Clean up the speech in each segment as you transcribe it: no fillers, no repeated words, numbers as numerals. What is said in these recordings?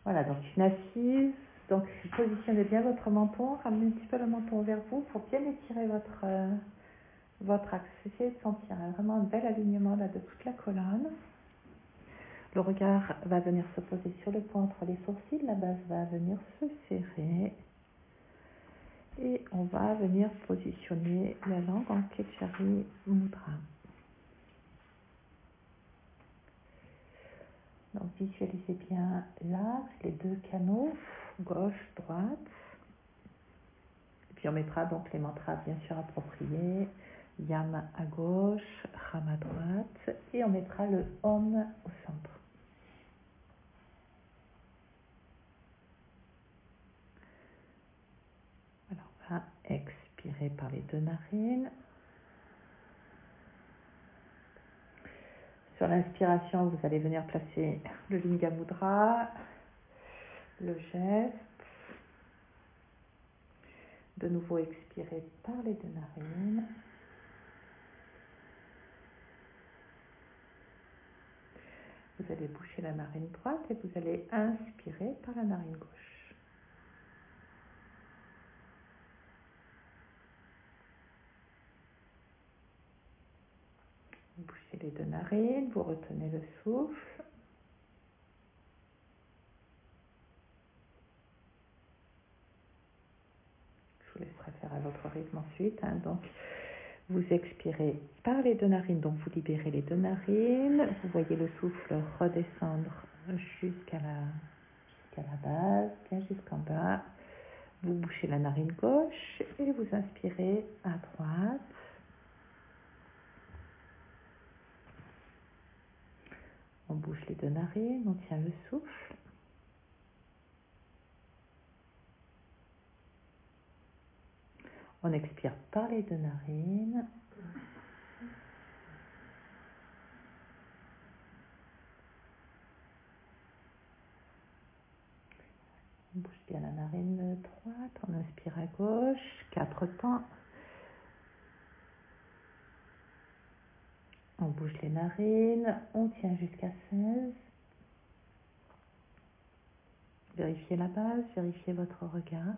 Voilà, donc une assise. Donc positionnez bien votre menton, ramenez un petit peu le menton vers vous pour bien étirer votre axe. Essayez de sentir vraiment un bel alignement là de toute la colonne. Le regard va venir se poser sur le point entre les sourcils, la base va venir se serrer. Et on va venir positionner la langue en Ketchari Mudra. Donc visualisez bien l'axe, les deux canaux, gauche, droite. Et puis on mettra donc les mantras bien sûr appropriés. Yam à gauche, Ram à droite. Et on mettra le Om au centre. Alors on va expirer par les deux narines. Sur l'inspiration, vous allez venir placer le Lingam Mudra, le geste. De nouveau, expirez par les deux narines. Vous allez boucher la narine droite et vous allez inspirer par la narine gauche. Vous bouchez les deux narines, vous retenez le souffle. Je vous laisserai faire à votre rythme ensuite. Donc, vous expirez par les deux narines, donc vous libérez les deux narines. Vous voyez le souffle redescendre jusqu'à la base, bien jusqu'en bas. Vous bouchez la narine gauche et vous inspirez à droite. On bouge les deux narines, on tient le souffle. On expire par les deux narines. On bouge bien la narine droite, on inspire à gauche, 4 temps. On bouge les narines, on tient jusqu'à 16. Vérifiez la base, vérifiez votre regard.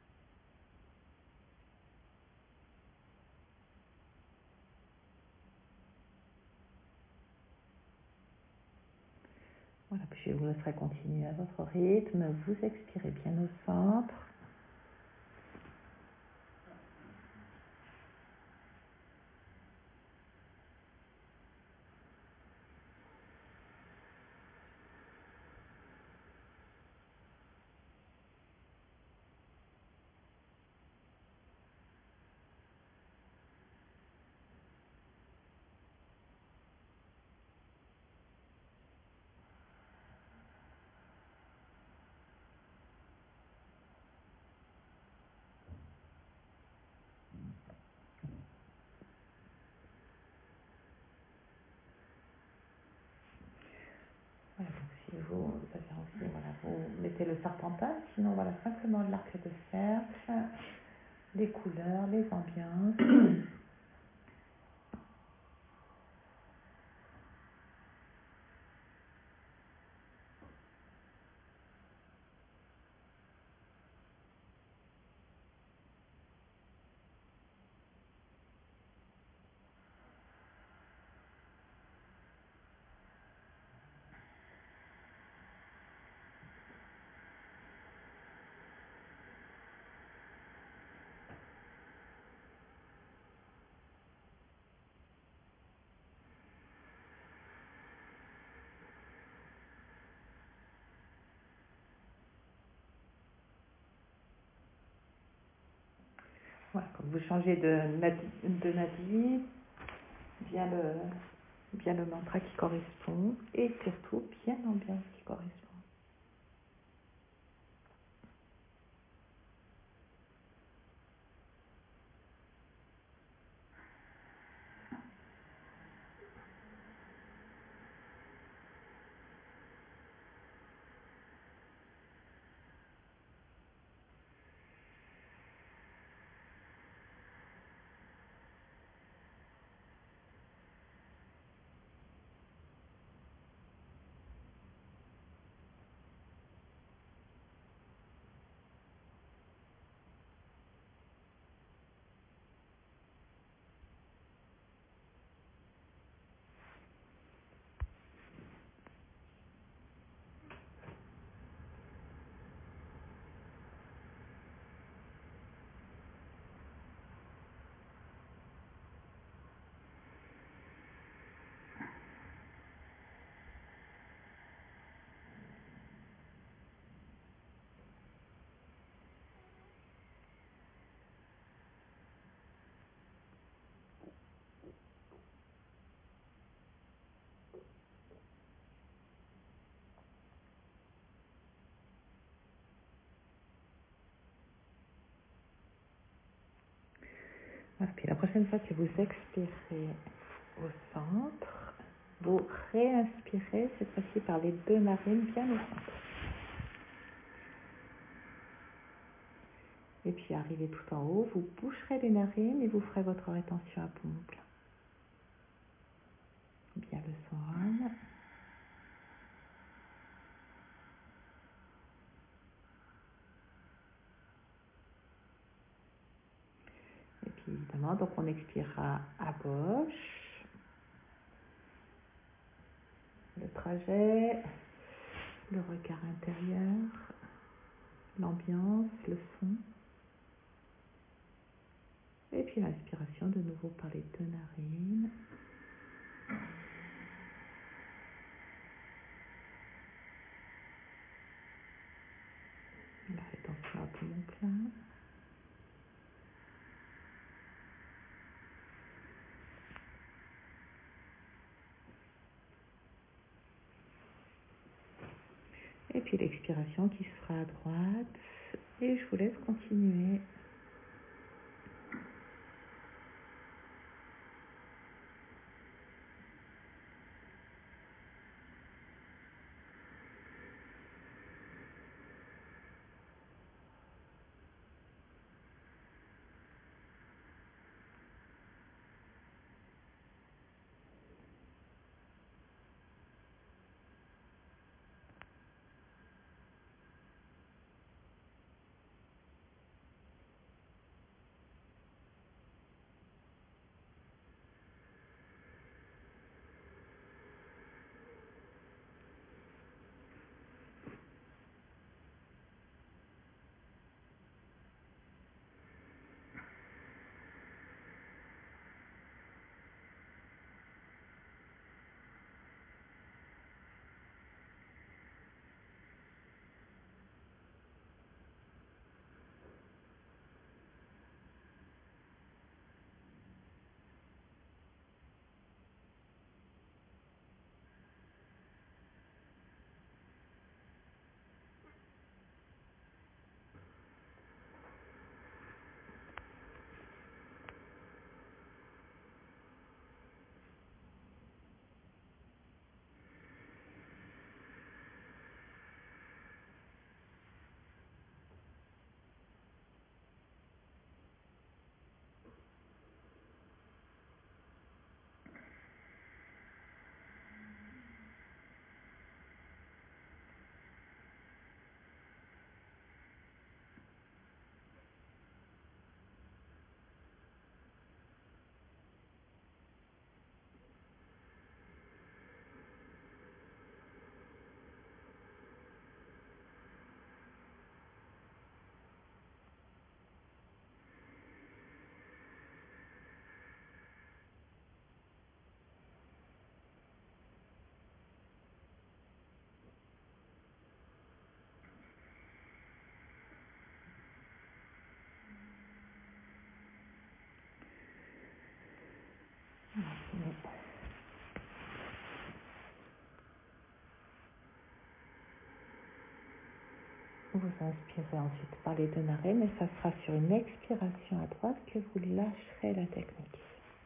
Voilà, puis je vous laisserai continuer à votre rythme. Vous expirez bien au centre. Voilà, donc si vous avez envie, voilà, vous mettez le serpentin, sinon voilà, simplement l'arc de cercle, les couleurs, les ambiances. Voilà, quand vous changez de nadi, bien le mantra qui correspond et surtout bien l'ambiance qui correspond. Voilà, puis la prochaine fois que vous expirez au centre, vous réinspirez cette fois-ci par les deux narines bien au centre. Et puis arrivez tout en haut, vous boucherez les narines et vous ferez votre rétention à poumon plein. Bien le swan. Et puis évidemment, donc on expirera à gauche. Le trajet, le regard intérieur, l'ambiance, le son. Et puis l'inspiration de nouveau par les deux narines. La rétention à poumon plein. Et puis l'expiration qui se fera à droite. Et je vous laisse continuer. Vous inspirez ensuite par les deux narines et ça sera sur une expiration à droite que vous lâcherez la technique.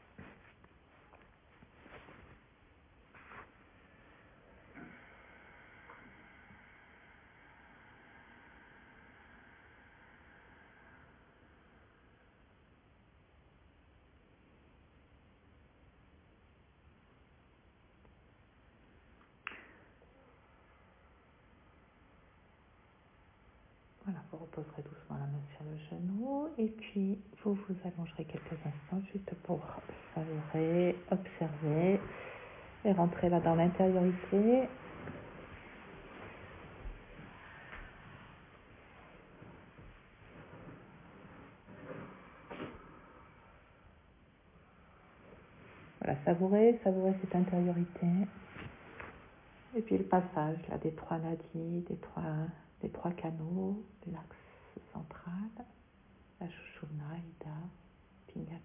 Voilà, vous reposerez doucement la main sur le genou et puis vous vous allongerez quelques instants juste pour savourer, observer et rentrer là dans l'intériorité. Voilà, savourer cette intériorité. Et puis le passage là des trois nadis, des trois canaux, de l'axe central, la Sushumna, Ida, Pingala.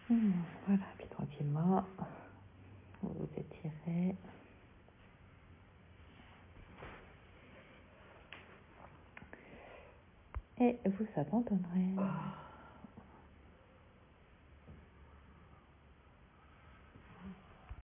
Voilà, puis tranquillement, vous vous étirez. Et vous abandonnerez.